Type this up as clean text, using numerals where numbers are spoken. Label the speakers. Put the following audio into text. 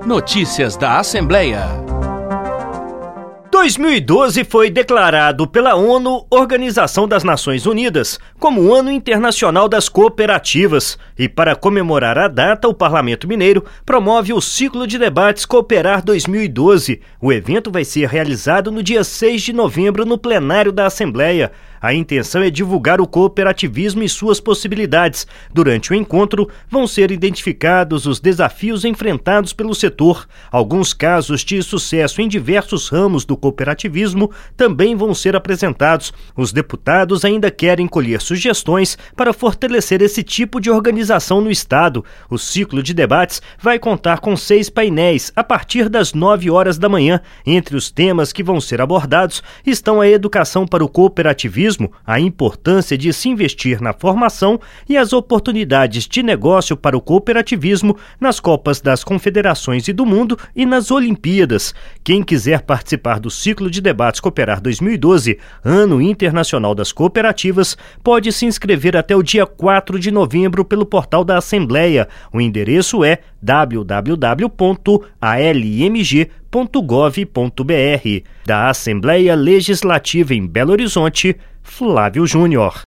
Speaker 1: Notícias da Assembleia.
Speaker 2: 2012 foi declarado pela ONU, Organização das Nações Unidas, como o Ano Internacional das Cooperativas. E para comemorar a data, o Parlamento Mineiro promove o ciclo de debates Cooperar 2012. O evento vai ser realizado no dia 6 de novembro no plenário da Assembleia. A intenção é divulgar o cooperativismo e suas possibilidades. Durante o encontro, vão ser identificados os desafios enfrentados pelo setor. Alguns casos de sucesso em diversos ramos do cooperativismo também vão ser apresentados. Os deputados ainda querem colher sugestões para fortalecer esse tipo de organização no Estado. O ciclo de debates vai contar com 6 painéis a partir das 9 horas da manhã. Entre os temas que vão ser abordados estão a educação para o cooperativismo, a importância de se investir na formação e as oportunidades de negócio para o cooperativismo nas Copas das Confederações e do Mundo e nas Olimpíadas. Quem quiser participar do ciclo de debates Cooperar 2012, Ano Internacional das Cooperativas, pode se inscrever até o dia 4 de novembro pelo portal da Assembleia. O endereço é www.almg.gov.br. Da Assembleia Legislativa em Belo Horizonte, Flávio Júnior.